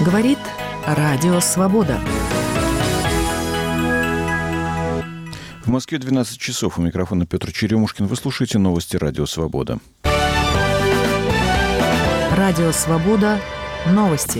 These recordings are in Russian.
Говорит Радио Свобода. В Москве 12 часов. У микрофона Петр Черемушкин. Вы слушаете новости Радио Свобода. Радио Свобода. Новости.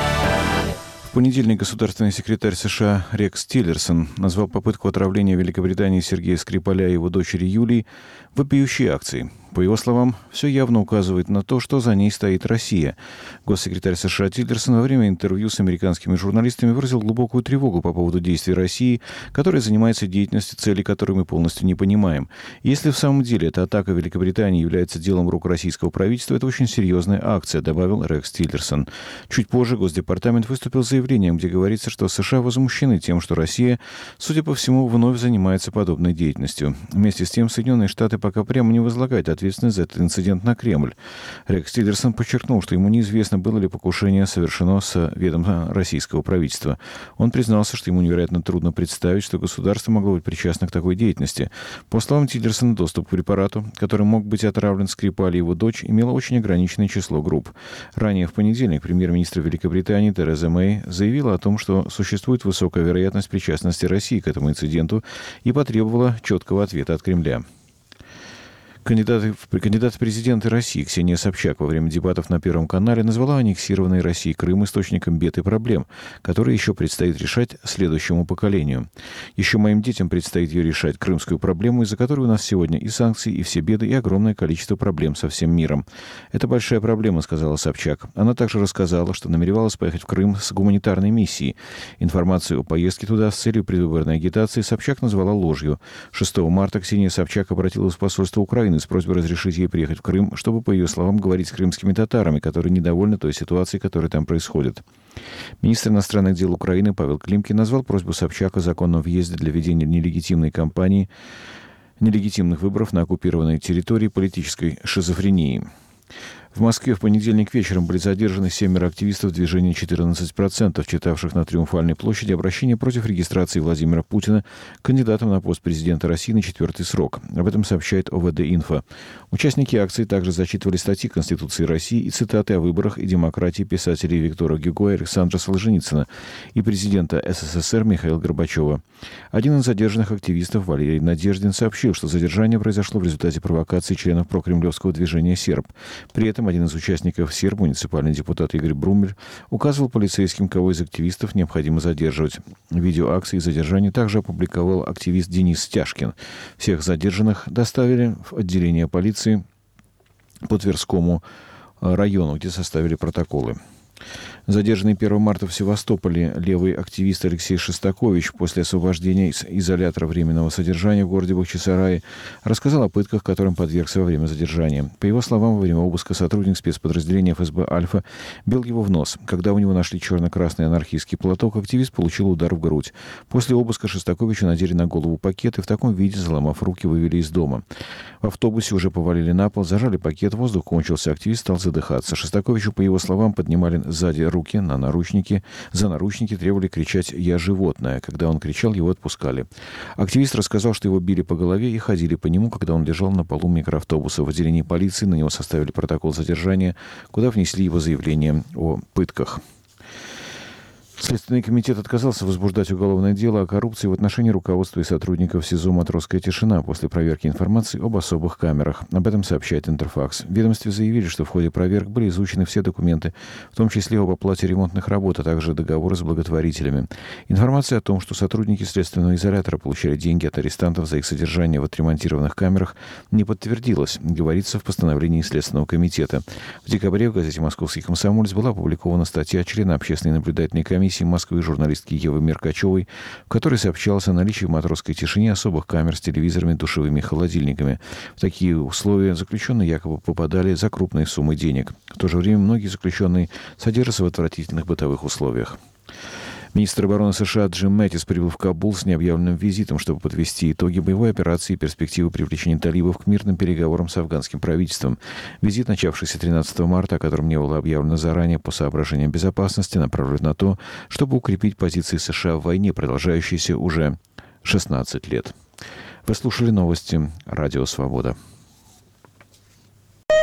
В понедельник государственный секретарь США Рекс Тиллерсон назвал попытку отравления Великобритании Сергея Скрипаля и его дочери Юлии вопиющей акцией. По его словам, все явно указывает на то, что за ней стоит Россия. Госсекретарь США Тиллерсон во время интервью с американскими журналистами выразил глубокую тревогу по поводу действий России, которая занимается деятельностью, цели которой мы полностью не понимаем. Если в самом деле эта атака Великобритании является делом рук российского правительства, это очень серьезная акция, добавил Рекс Тиллерсон. Чуть позже Госдепартамент выступил с заявлением, где говорится, что США возмущены тем, что Россия, судя по всему, вновь занимается подобной деятельностью. Вместе с тем, Соединенные Штаты пока прямо не возлагают ответственность за этот инцидент на Кремль. Рекс Тиллерсон подчеркнул, что ему неизвестно, было ли покушение совершено с ведома российского правительства. Он признался, что ему невероятно трудно представить, что государство могло быть причастно к такой деятельности. По словам Тиллерсона, доступ к препарату, который мог быть отравлен Скрипаль и его дочь, имело очень ограниченное число групп. Ранее в понедельник премьер-министр Великобритании Тереза Мэй заявила о том, что существует высокая вероятность причастности России к этому инциденту и потребовала четкого ответа от Кремля. Кандидат в президенты России Ксения Собчак во время дебатов на Первом канале назвала аннексированный Россией Крым источником бед и проблем, которые еще предстоит решать следующему поколению. Еще моим детям предстоит ее решать, крымскую проблему, из-за которой у нас сегодня и санкции, и все беды, и огромное количество проблем со всем миром. Это большая проблема, сказала Собчак. Она также рассказала, что намеревалась поехать в Крым с гуманитарной миссией. Информацию о поездке туда с целью предвыборной агитации Собчак назвала ложью. 6 марта Ксения Собчак обратилась в посольство Украины с просьбой разрешить ей приехать в Крым, чтобы, по ее словам, говорить с крымскими татарами, которые недовольны той ситуацией, которая там происходит. Министр иностранных дел Украины Павел Климкин назвал просьбу Собчак о законном въезде для ведения нелегитимной кампании, нелегитимных выборов на оккупированной территории политической шизофренией. В Москве в понедельник вечером были задержаны 7 активистов движения 14%, читавших на Триумфальной площади обращение против регистрации Владимира Путина кандидатом на пост президента России на 4-й срок. Об этом сообщает ОВД-Инфо. Участники акции также зачитывали статьи Конституции России и цитаты о выборах и демократии писателей Виктора Гюго и Александра Солженицына и президента СССР Михаила Горбачева. Один из задержанных активистов, Валерий Надеждин, сообщил, что задержание произошло в результате провокации членов прокремлевского движения «Серб». При этом один из участников СЕРБ, муниципальный депутат Игорь Брумель, указывал полицейским, кого из активистов необходимо задерживать. Видео акции задержания также опубликовал активист Денис Стяжкин. Всех задержанных доставили в отделение полиции по Тверскому району, где составили протоколы. Задержанный 1 марта в Севастополе левый активист Алексей Шестакович после освобождения из изолятора временного содержания в городе Бахчисарае рассказал о пытках, которым подвергся во время задержания. По его словам, во время обыска сотрудник спецподразделения ФСБ «Альфа» бил его в нос. Когда у него нашли черно-красный анархистский платок, активист получил удар в грудь. После обыска Шестаковичу надели на голову пакет и в таком виде, заломав руки, вывели из дома. В автобусе уже повалили на пол, зажали пакет, воздух кончился, активист стал задыхаться. Шестаковичу, по его словам, поднимали сзади руки на наручники. За наручники требовали кричать «Я животное». Когда он кричал, его отпускали. Активист рассказал, что его били по голове и ходили по нему, когда он лежал на полу микроавтобуса. В отделении полиции на него составили протокол задержания, куда внесли его заявление о пытках. Следственный комитет отказался возбуждать уголовное дело о коррупции в отношении руководства и сотрудников СИЗО «Матросская тишина» после проверки информации об особых камерах. Об этом сообщает Интерфакс. В ведомстве заявили, что в ходе проверок были изучены все документы, в том числе об оплате ремонтных работ, а также договоры с благотворителями. Информация о том, что сотрудники следственного изолятора получали деньги от арестантов за их содержание в отремонтированных камерах, не подтвердилась, говорится в постановлении Следственного комитета. В декабре в газете «Московский комсомолец» была опубликована статья члена общественной наблюдательной комиссии Москвы журналистки Евы Меркачевой, в которой сообщалось о наличии в «Матросской тишине» особых камер с телевизорами, душевыми и холодильниками. В такие условия заключенные якобы попадали за крупные суммы денег. В то же время многие заключенные содержатся в отвратительных бытовых условиях. Министр обороны США Джим Мэттис прибыл в Кабул с необъявленным визитом, чтобы подвести итоги боевой операции и перспективы привлечения талибов к мирным переговорам с афганским правительством. Визит, начавшийся 13 марта, о котором не было объявлено заранее по соображениям безопасности, направлен на то, чтобы укрепить позиции США в войне, продолжающейся уже 16 лет. Вы слушали новости Радио Свобода.